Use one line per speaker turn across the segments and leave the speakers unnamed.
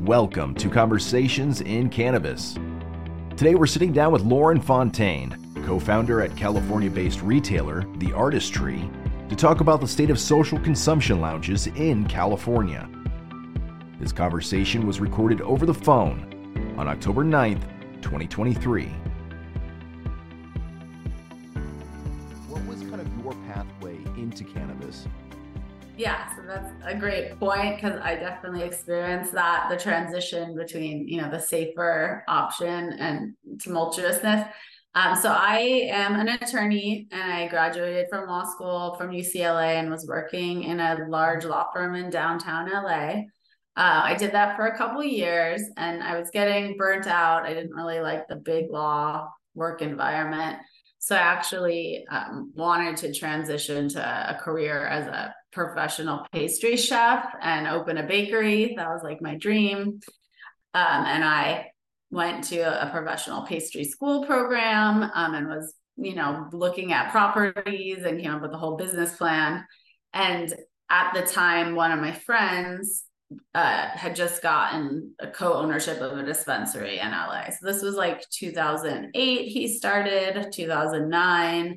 Welcome to Conversations in Cannabis. Today we're sitting down with Lauren Fontaine, co-founder at California-based retailer The Artistry, to talk about the state of social consumption lounges in California. This conversation was recorded over the phone on October 9th, 2023. What was kind of your pathway into cannabis?
Yeah, so that's a great point because I definitely experienced that, the transition between, the safer option and tumultuousness. So I am an attorney and I graduated from law school from UCLA and was working in a large law firm in downtown LA. I did that for a couple of years and I was getting burnt out. I didn't really like the big law work environment. So I actually wanted to transition to a career as a professional pastry chef and open a bakery. That was like my dream. And I went to a professional pastry school program and was, looking at properties and came up with a whole business plan. And at the time, one of my friends had just gotten a co-ownership of a dispensary in LA. So this was like 2008 he started, 2009.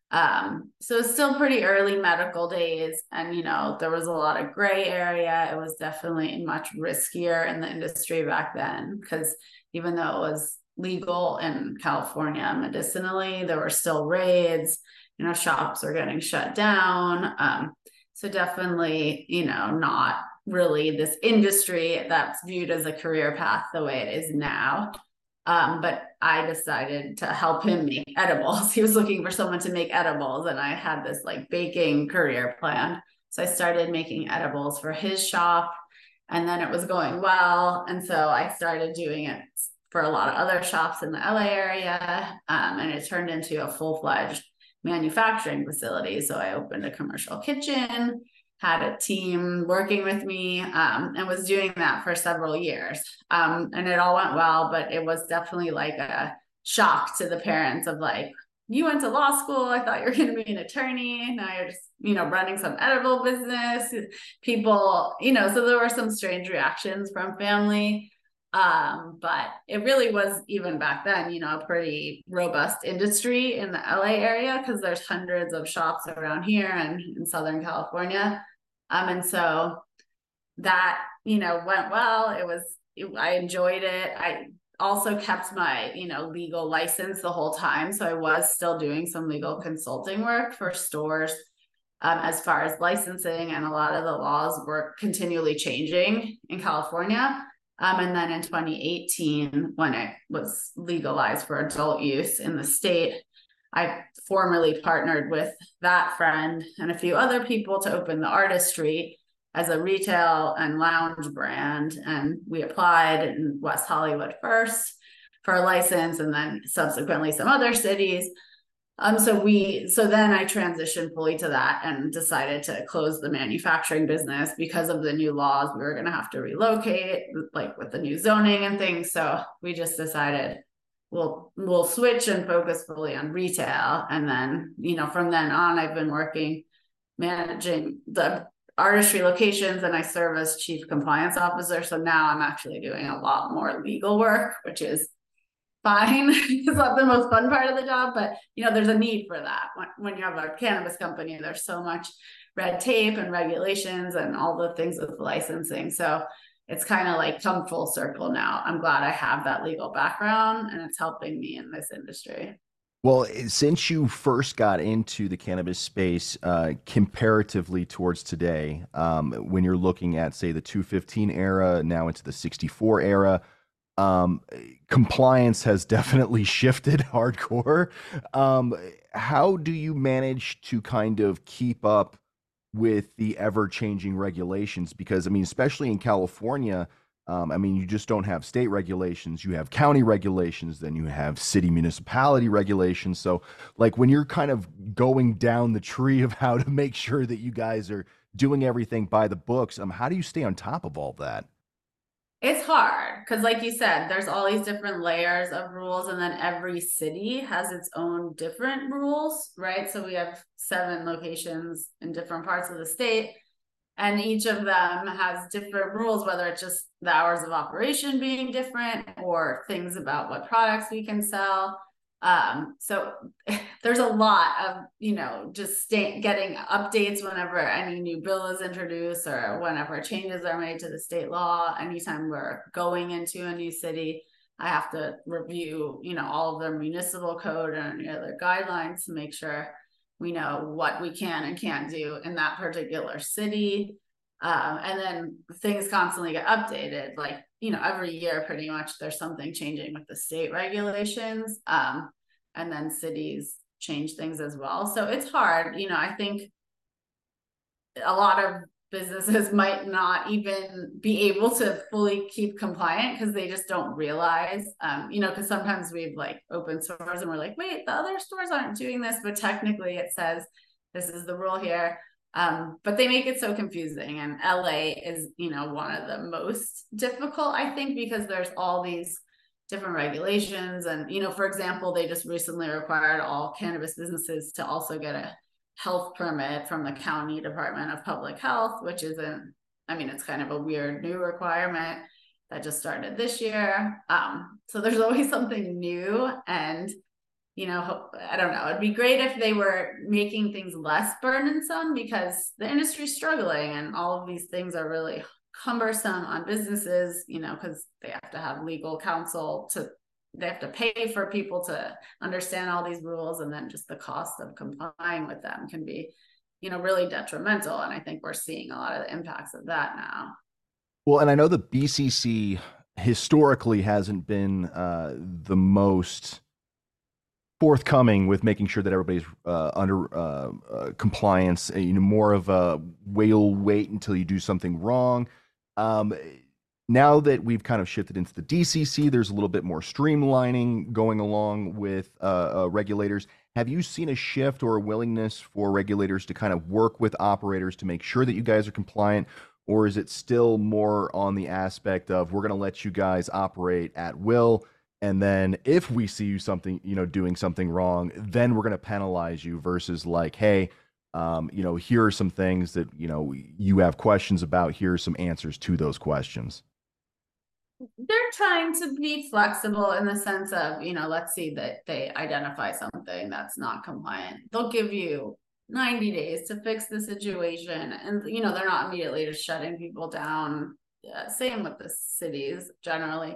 So it's still pretty early medical days. And, there was a lot of gray area. It was definitely much riskier in the industry back then, because even though it was legal in California medicinally, there were still raids, shops were getting shut down. So definitely, not really this industry that's viewed as a career path the way it is now. But I decided to help him make edibles. He was looking for someone to make edibles, and I had this like baking career plan. So I started making edibles for his shop, and then it was going well. And so I started doing it for a lot of other shops in the LA area. And it turned into a full-fledged manufacturing facility. So I opened a commercial kitchen, had a team working with me, and was doing that for several years. And it all went well, but it was definitely like a shock to the parents of like, you went to law school. I thought you were going to be an attorney. Now you're just, running some edible business. People, so there were some strange reactions from family. But it really was, even back then, a pretty robust industry in the LA area because there's hundreds of shops around here and in Southern California. And so that, went well. I enjoyed it. I also kept my, legal license the whole time. So I was still doing some legal consulting work for stores as far as licensing, and a lot of the laws were continually changing in California. And then in 2018, when it was legalized for adult use in the state, I formally partnered with that friend and a few other people to open The Artistry as a retail and lounge brand. And we applied in West Hollywood first for a license, and then subsequently some other cities. So then I transitioned fully to that and decided to close the manufacturing business because of the new laws. We were going to have to relocate, like with the new zoning and things. So we just decided we'll switch and focus fully on retail. And then, from then on, I've been managing the Artistry locations, and I serve as chief compliance officer. So now I'm actually doing a lot more legal work, which is fine. It's not the most fun part of the job, but there's a need for that. When you have a cannabis company, there's so much red tape and regulations and all the things with licensing. So it's kind of like come full circle now. I'm glad I have that legal background, and it's helping me in this industry.
Well, since you first got into the cannabis space, comparatively towards today, when you're looking at, say, the 215 era, now into the 64 era, compliance has definitely shifted hardcore. How do you manage to kind of keep up with the ever-changing regulations? Because, especially in California, you just don't have state regulations. You have county regulations, then you have city municipality regulations. So, like, when you're kind of going down the tree of how to make sure that you guys are doing everything by the books, how do you stay on top of all that?
It's hard because, like you said, there's all these different layers of rules, and then every city has its own different rules, right? So we have 7 locations in different parts of the state. And each of them has different rules, whether it's just the hours of operation being different or things about what products we can sell. So there's a lot of, just getting updates whenever any new bill is introduced or whenever changes are made to the state law. Anytime we're going into a new city, I have to review, all of their municipal code and any other guidelines to make sure we know what we can and can't do in that particular city. And then things constantly get updated. Like, every year pretty much there's something changing with the state regulations. And then cities change things as well. So it's hard. I think a lot of businesses might not even be able to fully keep compliant because they just don't realize, because sometimes we've like opened stores and we're like, wait, the other stores aren't doing this, but technically it says this is the rule here. But they make it so confusing, and LA is, one of the most difficult, I think, because there's all these different regulations. And, for example, they just recently required all cannabis businesses to also get a health permit from the county Department of Public Health, which isn't, it's kind of a weird new requirement that just started this year. So there's always something new. And, I don't know, it'd be great if they were making things less burdensome, because the industry's struggling and all of these things are really cumbersome on businesses, because they have to have legal counsel they have to pay for people to understand all these rules, and then just the cost of complying with them can be, really detrimental. And I think we're seeing a lot of the impacts of that now.
Well, and I know the BCC historically hasn't been the most forthcoming with making sure that everybody's under compliance. More of a wait until you do something wrong. Um, Now that we've kind of shifted into the DCC, there's a little bit more streamlining going along with regulators. Have you seen a shift or a willingness for regulators to kind of work with operators to make sure that you guys are compliant? Or is it still more on the aspect of we're going to let you guys operate at will, and then if we see you something, doing something wrong, then we're going to penalize you versus like, hey, here are some things that, you have questions about. Here are some answers to those questions.
They're trying to be flexible in the sense of, let's see that they identify something that's not compliant. They'll give you 90 days to fix the situation. And, they're not immediately just shutting people down. Same with the cities generally.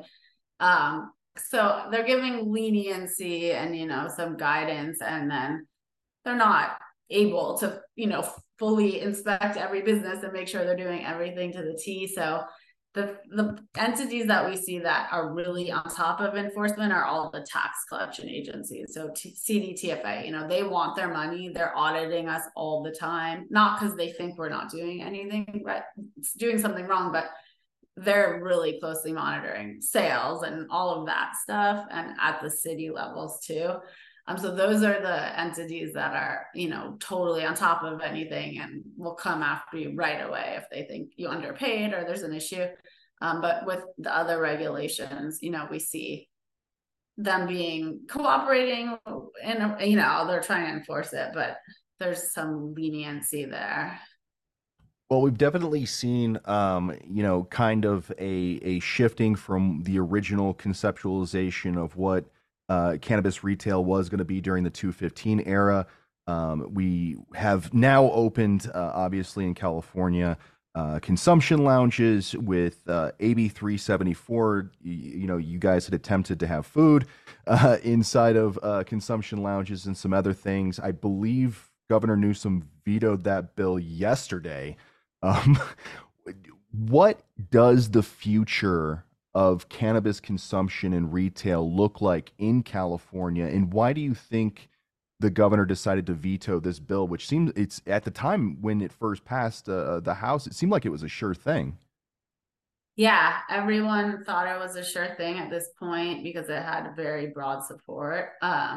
So they're giving leniency and, some guidance, and then they're not able to, fully inspect every business and make sure they're doing everything to the T. So the entities that we see that are really on top of enforcement are all the tax collection agencies. So CDTFA, they want their money. They're auditing us all the time, not because they think we're not doing anything right, doing something wrong, but they're really closely monitoring sales and all of that stuff, and at the city levels too. So those are the entities that are, totally on top of anything and will come after you right away if they think you underpaid or there's an issue. But with the other regulations, we see them being cooperating, and, they're trying to enforce it, but there's some leniency there.
Well, we've definitely seen, kind of a shifting from the original conceptualization of what cannabis retail was going to be during the 215 era. We have now opened, obviously in California, consumption lounges with AB 374. You guys had attempted to have food inside of consumption lounges and some other things. I believe Governor Newsom vetoed that bill yesterday. Um, what does the future of cannabis consumption and retail look like in California, and why do you think the governor decided to veto this bill, which seems it's at the time when it first passed the House, it seemed like it was a sure thing.
Yeah, everyone thought it was a sure thing at this point because it had very broad support.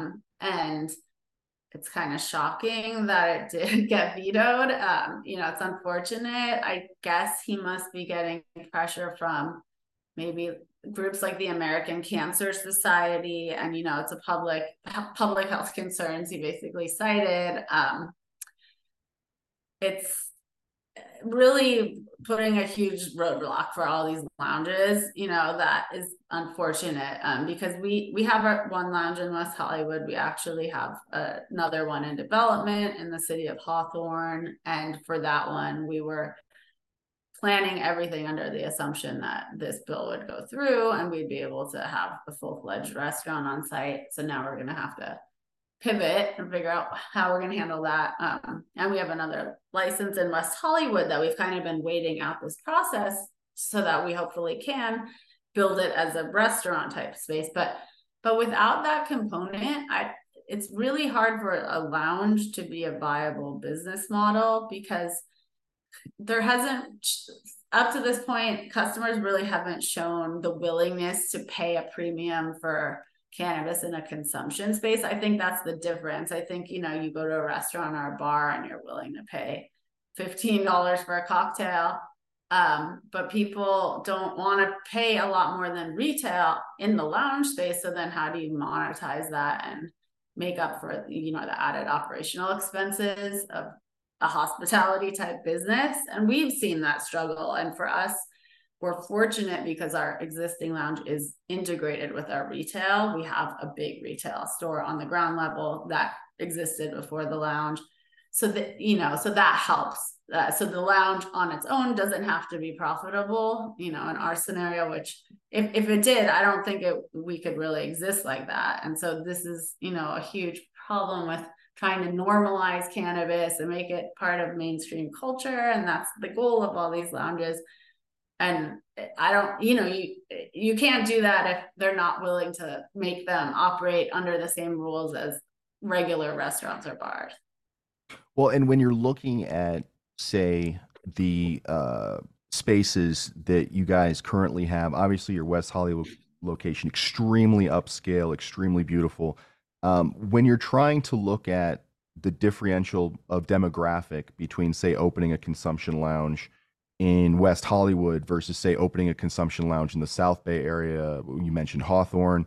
And it's kind of shocking that it did get vetoed. It's unfortunate. I guess he must be getting pressure from maybe groups like the American Cancer Society, and it's a public health concerns he basically cited. It's really putting a huge roadblock for all these lounges, that is unfortunate, because we have our one lounge in West Hollywood. We actually have another one in development in the city of Hawthorne. And for that one, we were planning everything under the assumption that this bill would go through and we'd be able to have a full-fledged restaurant on site. So now we're going to have to pivot and figure out how we're going to handle that. And we have another license in West Hollywood that we've kind of been waiting out this process so that we hopefully can build it as a restaurant type space. But without that component, it's really hard for a lounge to be a viable business model, because there hasn't, up to this point, customers really haven't shown the willingness to pay a premium for cannabis in a consumption space. I think that's the difference. I think, you go to a restaurant or a bar and you're willing to pay $15 for a cocktail. But people don't want to pay a lot more than retail in the lounge space. So then how do you monetize that and make up for, the added operational expenses of a hospitality type business? And we've seen that struggle. And for us, we're fortunate because our existing lounge is integrated with our retail. We have a big retail store on the ground level that existed before the lounge. So that, so that helps. So the lounge on its own doesn't have to be profitable, in our scenario, which if it did, I don't think we could really exist like that. And so this is, a huge problem with trying to normalize cannabis and make it part of mainstream culture. And that's the goal of all these lounges. And I don't, you can't do that if they're not willing to make them operate under the same rules as regular restaurants or bars.
Well, and when you're looking at, say, the spaces that you guys currently have, obviously your West Hollywood location, extremely upscale, extremely beautiful. When you're trying to look at the differential of demographic between, say, opening a consumption lounge in West Hollywood versus, say, opening a consumption lounge in the South Bay area, you mentioned Hawthorne.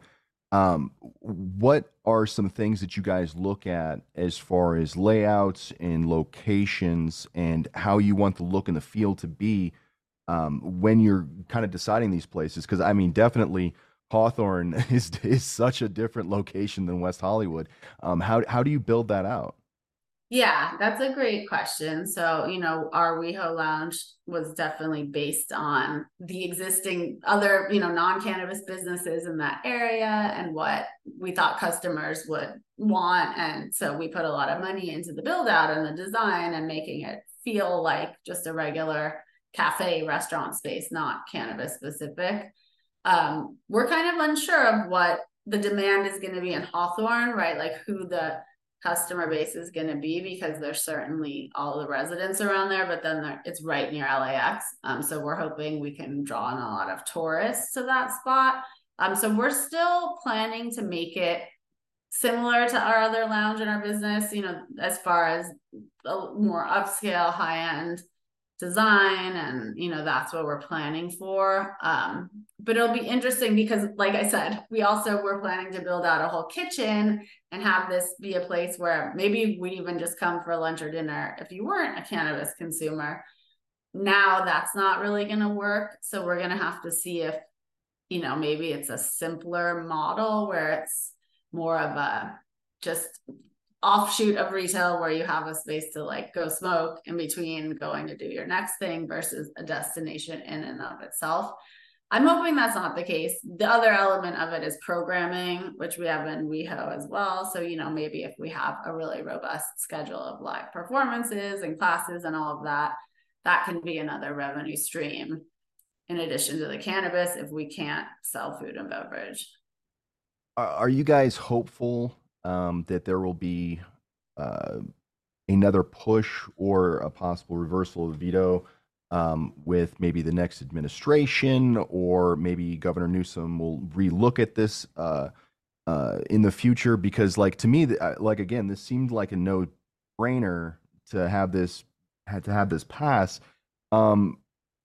What are some things that you guys look at as far as layouts and locations and how you want the look and the feel to be when you're kind of deciding these places? Because I mean, definitely Hawthorne is such a different location than West Hollywood. How do you build that out?
Yeah, that's a great question. So, our WeHo Lounge was definitely based on the existing other, non-cannabis businesses in that area and what we thought customers would want. And so we put a lot of money into the build out and the design and making it feel like just a regular cafe restaurant space, not cannabis specific. We're kind of unsure of what the demand is going to be in Hawthorne, right? Like who the customer base is going to be, because there's certainly all the residents around there, but then it's right near LAX. So we're hoping we can draw in a lot of tourists to that spot. So we're still planning to make it similar to our other lounge in our business, as far as a more upscale, high end design, and that's what we're planning for. But it'll be interesting because, like I said, we also were planning to build out a whole kitchen and have this be a place where maybe we'd even just come for lunch or dinner if you weren't a cannabis consumer. Now that's not really going to work, so we're going to have to see if maybe it's a simpler model where it's more of a just offshoot of retail where you have a space to like go smoke in between going to do your next thing versus a destination in and of itself. I'm hoping that's not the case. The other element of it is programming, which we have in WeHo as well. So, maybe if we have a really robust schedule of live performances and classes and all of that, that can be another revenue stream in addition to the cannabis if we can't sell food and beverage.
Are you guys hopeful that there will be uh, another push or a possible reversal of veto with maybe the next administration, or maybe Governor Newsom will relook at this in the future? Because, like, to me, like, again, this seemed like a no-brainer to have this pass. Um,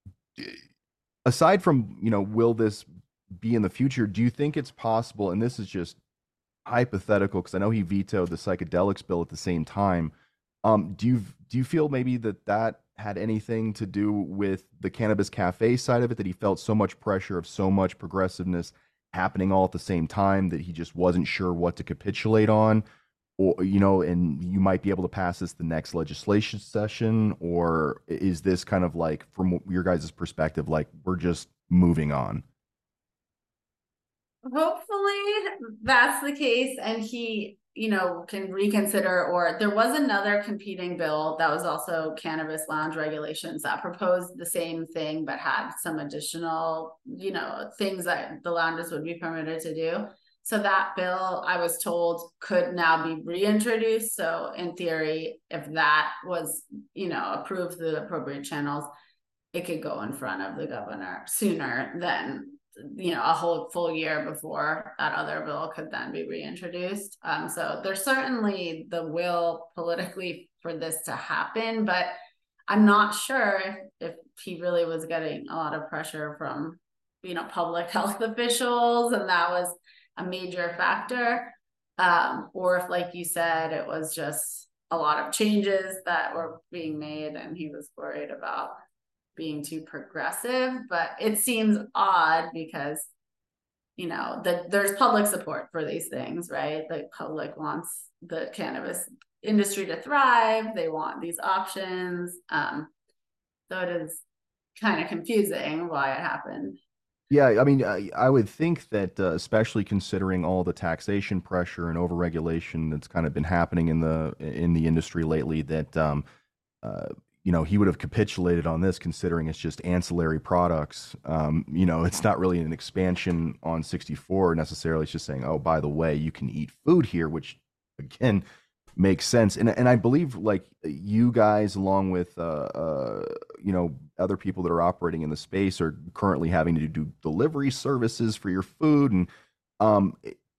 Aside from, will this be in the future? Do you think it's possible? And this is just hypothetical because I know he vetoed the psychedelics bill at the same time. Do you feel maybe that had anything to do with the cannabis cafe side of it, that he felt so much pressure of so much progressiveness happening all at the same time that he just wasn't sure what to capitulate on? Or, and you might be able to pass this the next legislation session, or is this kind of like, from your guys' perspective, like we're just moving on?
Hopefully that's the case and he, can reconsider. Or there was another competing bill that was also cannabis lounge regulations that proposed the same thing but had some additional, things that the lounges would be permitted to do. So that bill, I was told, could now be reintroduced. So in theory, if that was, approved through the appropriate channels, it could go in front of the governor sooner than, a whole full year before that other bill could then be reintroduced. So there's certainly the will politically for this to happen, but I'm not sure if he really was getting a lot of pressure from, public health officials, and that was a major factor. Or if, like you said, it was just a lot of changes that were being made and he was worried about being too progressive. But it seems odd because, there's public support for these things, right? The public wants the cannabis industry to thrive. They want these options. So it is kind of confusing why it happened.
Yeah, I mean, I would think that, especially considering all the taxation pressure and overregulation that's kind of been happening in the industry lately, that uh, he would have capitulated on this, considering it's just ancillary products. It's not really an expansion on 64 necessarily. It's just saying, oh, by the way, you can eat food here, which again makes sense. And I believe, like, you guys, along with other people that are operating in the space, are currently having to do delivery services for your food. And um,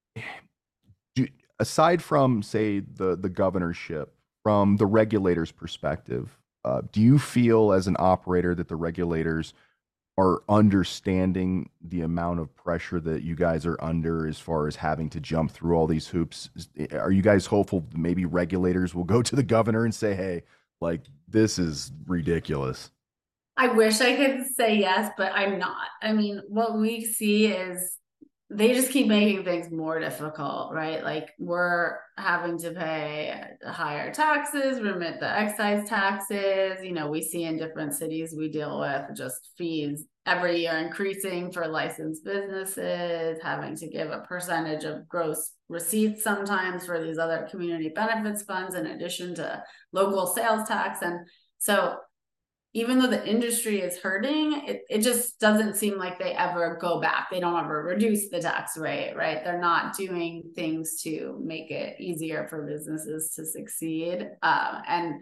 do, aside from, say, the governorship, from the regulators' perspective, do you feel as an operator that the regulators are understanding the amount of pressure that you guys are under as far as having to jump through all these hoops? Are you guys hopeful that maybe regulators will go to the governor and say, hey, like, this is ridiculous?
I wish I could say yes, but I'm not. I mean, what we see is they just keep making things more difficult, right? Like we're having to pay higher taxes, remit the excise taxes. We see in different cities we deal with just fees every year increasing for licensed businesses, having to give a percentage of gross receipts sometimes for these other community benefits funds in addition to local sales tax. And so even though the industry is hurting, it just doesn't seem like they ever go back. They don't ever reduce the tax rate, right? They're not doing things to make it easier for businesses to succeed. And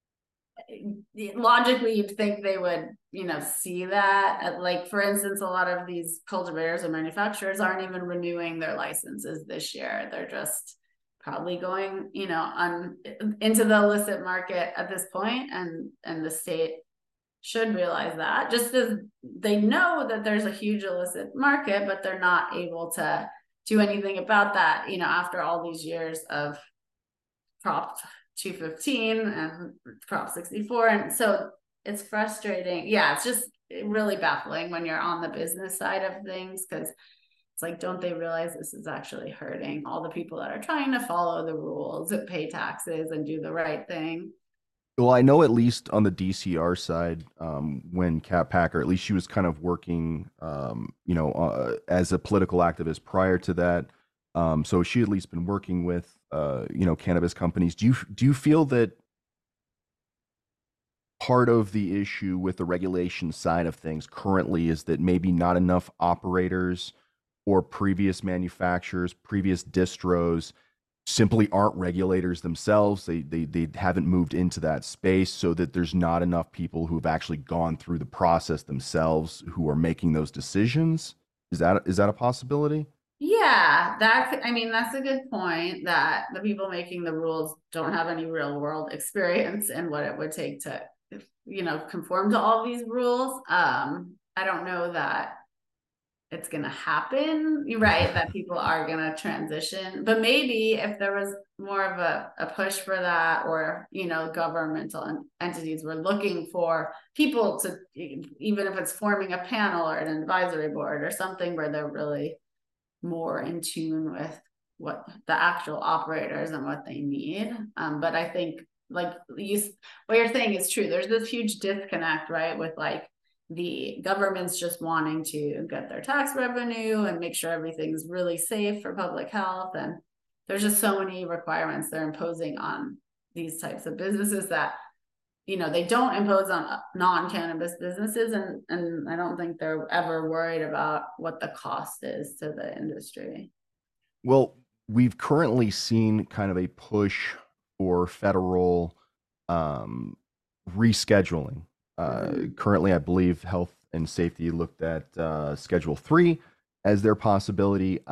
logically, you'd think they would, see that. Like, for instance, a lot of these cultivators and manufacturers aren't even renewing their licenses this year. They're just probably going, into the illicit market at this point, and the state should realize that, just as they know that there's a huge illicit market, but they're not able to do anything about that, after all these years of Prop 215 and Prop 64. And so it's frustrating. Yeah, it's just really baffling when you're on the business side of things, because it's like, don't they realize this is actually hurting all the people that are trying to follow the rules and pay taxes and do the right thing?
Well, I know, at least on the DCR side, when Kat Packer, at least she was kind of working, as a political activist prior to that. So she at least been working with, cannabis companies. Do you feel that part of the issue with the regulation side of things currently is that maybe not enough operators or previous manufacturers, previous distros simply aren't regulators themselves. They haven't moved into that space, so that there's not enough people who've actually gone through the process themselves who are making those decisions. Is that a possibility?
Yeah, I mean, that's a good point, that the people making the rules don't have any real world experience in what it would take to, conform to all these rules. I don't know that it's going to happen. You're right that people are going to transition, but maybe if there was more of a push for that, or, governmental entities were looking for people to, even if it's forming a panel or an advisory board or something where they're really more in tune with what the actual operators and what they need. But I think like what you're saying is true. There's this huge disconnect, right? With like the government's just wanting to get their tax revenue and make sure everything's really safe for public health. And there's just so many requirements they're imposing on these types of businesses that, they don't impose on non-cannabis businesses. And I don't think they're ever worried about what the cost is to the industry.
Well, we've currently seen kind of a push for federal um, rescheduling.
Mm-hmm.
Currently, I believe Health and Safety looked at Schedule 3 as their possibility.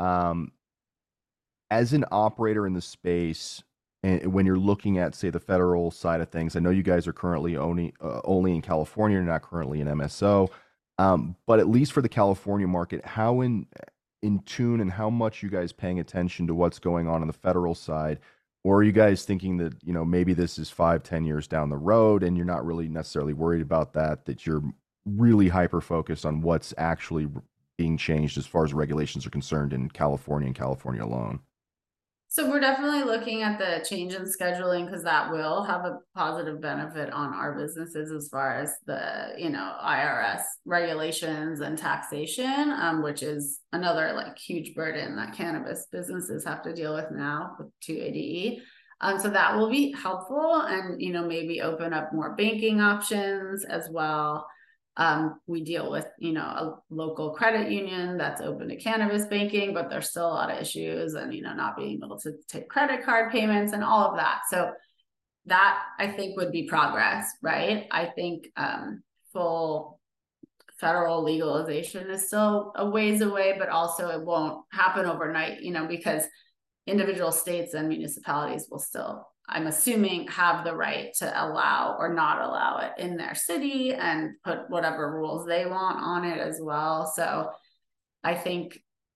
As an operator in the space, and when you're looking at, say, the federal side of things, I know you guys are currently only in California, you're not currently in MSO. But at least for the California market, how in tune and how much you guys paying attention to what's going on the federal side? Or are you guys thinking that, maybe this is 5, 10 years down the road and you're not really necessarily worried about that, that you're really hyper focused on what's actually being changed as far as regulations are concerned in California and California alone?
So we're definitely looking at the change in scheduling because that will have a positive benefit on our businesses as far as the, IRS regulations and taxation, which is another like huge burden that cannabis businesses have to deal with now with 280E. So that will be helpful and, maybe open up more banking options as well. We deal with, a local credit union that's open to cannabis banking, but there's still a lot of issues and, not being able to take credit card payments and all of that. So that I think would be progress, right? I think full federal legalization is still a ways away, but also it won't happen overnight, because individual states and municipalities will still, I'm assuming, have the right to allow or not allow it in their city and put whatever rules they want on it as well. So I think,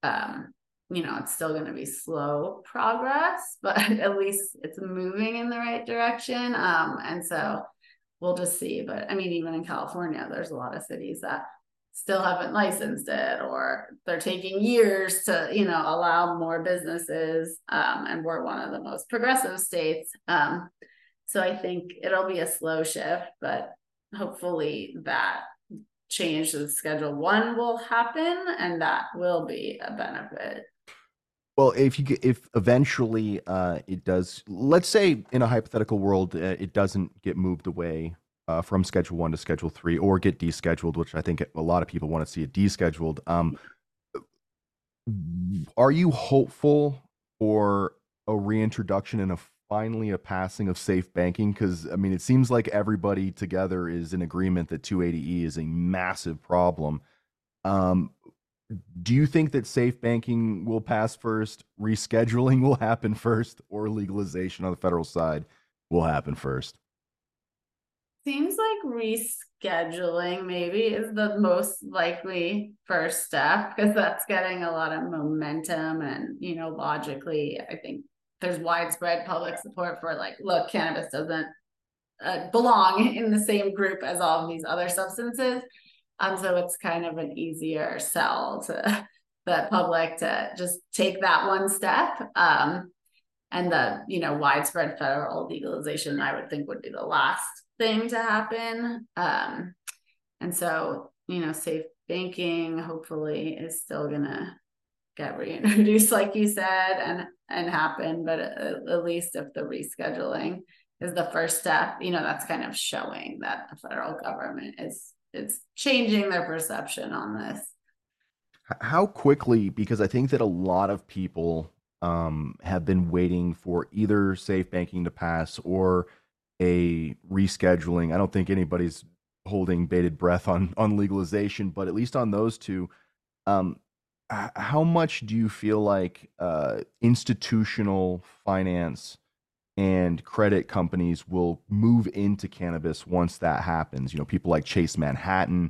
it's still going to be slow progress, but at least it's moving in the right direction. And so we'll just see. But I mean, even in California, there's a lot of cities that still haven't licensed it, or they're taking years to, allow more businesses. And we're one of the most progressive states. So I think it'll be a slow shift, but hopefully that change to Schedule 1 will happen, and that will be a benefit.
Well, if eventually it does, let's say in a hypothetical world, it doesn't get moved away from Schedule 1 to Schedule 3 or get descheduled, which I think a lot of people want to see it descheduled. Are you hopeful for a reintroduction and finally a passing of safe banking? Because I mean, it seems like everybody together is in agreement that 280E is a massive problem. Um, do you think that safe banking will pass first, rescheduling will happen first, or legalization on the federal side will happen first?
Seems like rescheduling maybe is the most likely first step because that's getting a lot of momentum. And, logically, I think there's widespread public support for like, look, cannabis doesn't belong in the same group as all of these other substances. So it's kind of an easier sell to the public to just take that one step. And the, widespread federal legalization, I would think, would be the last thing to happen. And so, safe banking hopefully is still gonna get reintroduced, like you said, and happen. But at least if the rescheduling is the first step, that's kind of showing that the federal government is changing their perception on this.
How quickly? Because I think that a lot of people have been waiting for either safe banking to pass or a rescheduling. I don't think anybody's holding bated breath on legalization, but at least on those two, um, how much do you feel like institutional finance and credit companies will move into cannabis once that happens? People like Chase Manhattan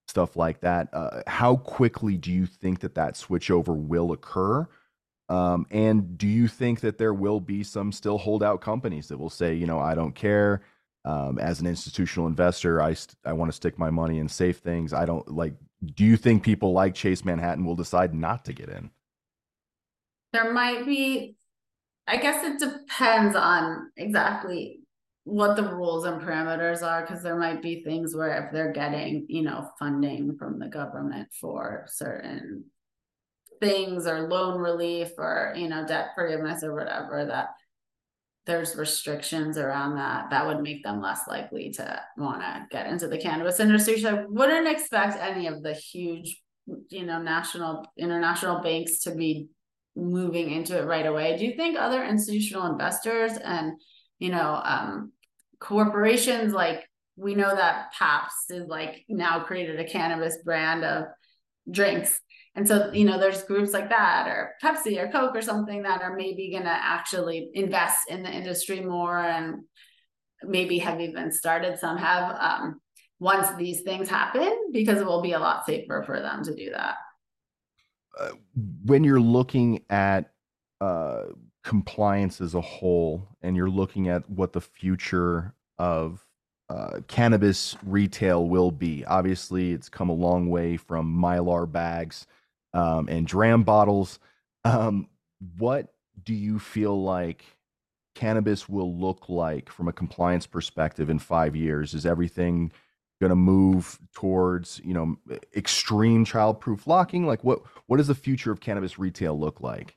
stuff like that. How quickly do you think that that switchover will occur? And do you think that there will be some still holdout companies that will say, you know, I don't care. As an institutional investor, I want to stick my money in safe things. I don't like. Do you think people like Chase Manhattan will decide not to get in?
There might be, I guess it depends on exactly what the rules and parameters are, because there might be things where if they're getting, funding from the government for certain things or loan relief or, debt forgiveness or whatever, that there's restrictions around that that would make them less likely to want to get into the cannabis industry. So I wouldn't expect any of the huge, national, international banks to be moving into it right away. Do you think other institutional investors and, you know, um, corporations, like, we know that Pabst is like now created a cannabis brand of drinks. And so, there's groups like that or Pepsi or Coke or something that are maybe going to actually invest in the industry more, and maybe have even started, some have, once these things happen, because it will be a lot safer for them to do that.
uh, when you're looking at uh, compliance as a whole, and you're looking at what the future of cannabis retail will be, obviously it's come a long way from Mylar bags and dram bottles. Um, what do you feel like cannabis will look like from a compliance perspective in 5 years? Is everything going to move towards, extreme childproof locking? Like what does the future of cannabis retail look like?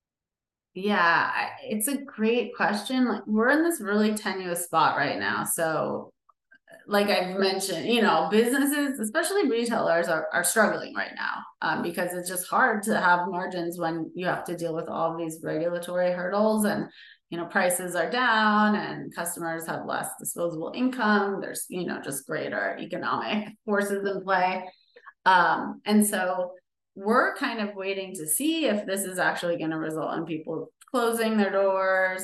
Yeah, it's a great question. Like, we're in this really tenuous spot right now. So, like I've mentioned, businesses, especially retailers, are struggling right now, because it's just hard to have margins when you have to deal with all of these regulatory hurdles, and, prices are down and customers have less disposable income. There's, just greater economic forces in play. And so we're kind of waiting to see if this is actually going to result in people closing their doors.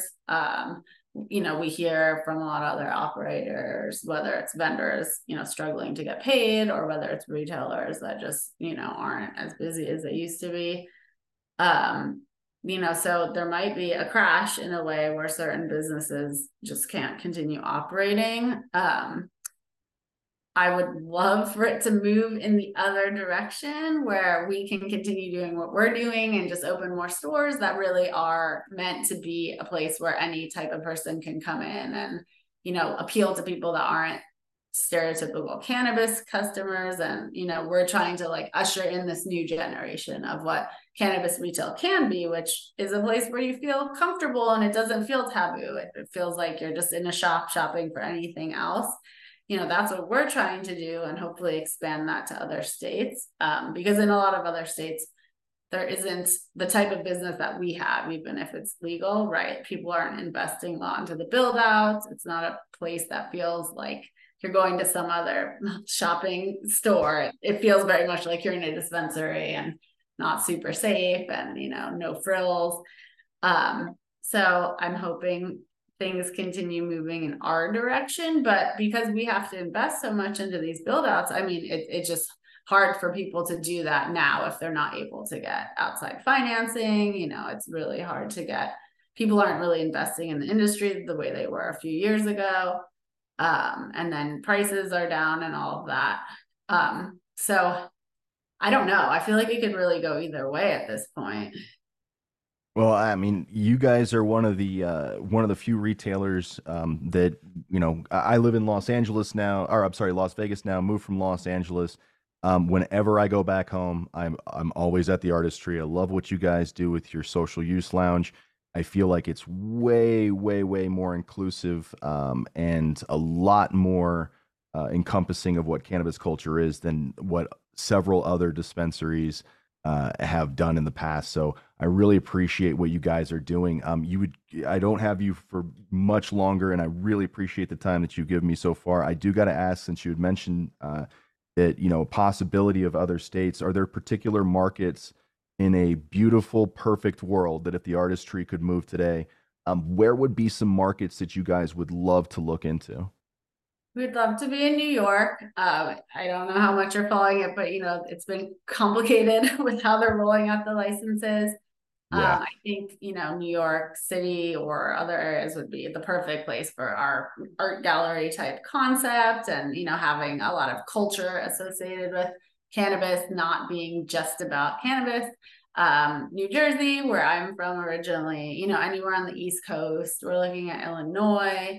We hear from a lot of other operators, whether it's vendors, struggling to get paid, or whether it's retailers that just, aren't as busy as they used to be. Um, so there might be a crash in a way where certain businesses just can't continue operating. I would love for it to move in the other direction, where we can continue doing what we're doing and just open more stores that really are meant to be a place where any type of person can come in and, appeal to people that aren't stereotypical cannabis customers. And, we're trying to like usher in this new generation of what cannabis retail can be, which is a place where you feel comfortable and it doesn't feel taboo. It feels like you're just in a shop shopping for anything else. That's what we're trying to do, and hopefully expand that to other states, because in a lot of other states there isn't the type of business that we have, even if it's legal, right? People aren't investing onto the build outs. It's not a place that feels like you're going to some other shopping store. It feels very much like you're in a dispensary, and not super safe, and no frills. So I'm hoping things continue moving in our direction, but because we have to invest so much into these build outs, I mean, it's just hard for people to do that now if they're not able to get outside financing. It's really hard to get, people aren't really investing in the industry the way they were a few years ago. And then prices are down and all of that. So I don't know. I feel like it could really go either way at this point.
Well, I mean, you guys are one of the few retailers that I live in Los Angeles now, or I'm sorry, Las Vegas now. Moved from Los Angeles. Whenever I go back home, I'm always at the Artistry. I love what you guys do with your social use lounge. I feel like it's way, way, way more inclusive and a lot more encompassing of what cannabis culture is than what several other dispensaries have done in the past. So I really appreciate what you guys are doing. I don't have you for much longer, and I really appreciate the time that you've given me so far. I do got to ask, since you had mentioned that, a possibility of other states, are there particular markets in a beautiful, perfect world that if the Artistry could move today, where would be some markets that you guys would love to look into?
We'd love to be in New York. I don't know how much you're following it, but it's been complicated with how they're rolling out the licenses.
Yeah.
I think, New York City or other areas would be the perfect place for our art gallery type concept and, having a lot of culture associated with cannabis, not being just about cannabis. New Jersey, where I'm from originally, anywhere on the East Coast, we're looking at Illinois.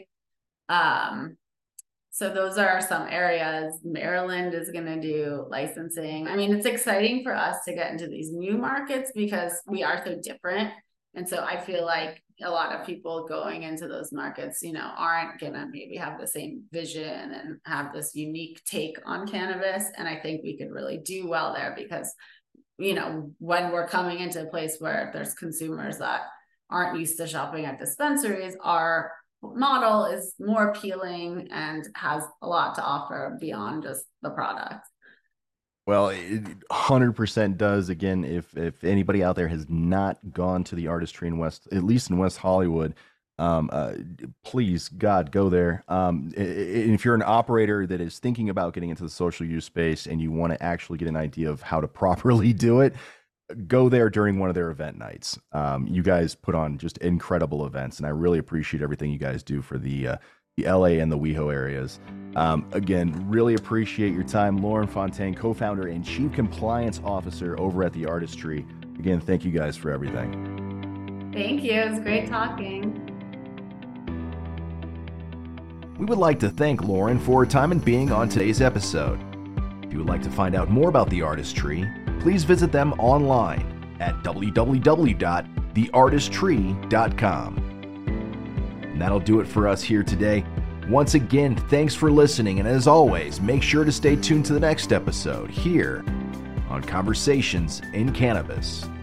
So those are some areas. Maryland is going to do licensing. I mean, it's exciting for us to get into these new markets because we are so different. And so I feel like a lot of people going into those markets, aren't going to maybe have the same vision and have this unique take on cannabis. And I think we could really do well there because, when we're coming into a place where there's consumers that aren't used to shopping at dispensaries, our model is more appealing and has a lot to offer beyond just the product.
Well, it 100% does. Again, if anybody out there has not gone to the artistry in West, at least in West Hollywood, um, uh, please, God, go there. And if you're an operator that is thinking about getting into the social use space and you want to actually get an idea of how to properly do it, go there during one of their event nights. You guys put on just incredible events, and I really appreciate everything you guys do for the LA and the WeHo areas. Again, really appreciate your time, Lauren Fontaine, co-founder and chief compliance officer over at the Artistry. Again, thank you guys for everything.
Thank you. It was great talking.
We would like to thank Lauren for her time and being on today's episode. If you would like to find out more about the Artistry, please visit them online at www.theartistry.com. And that'll do it for us here today. Once again, thanks for listening, and as always, make sure to stay tuned to the next episode here on Conversations in Cannabis.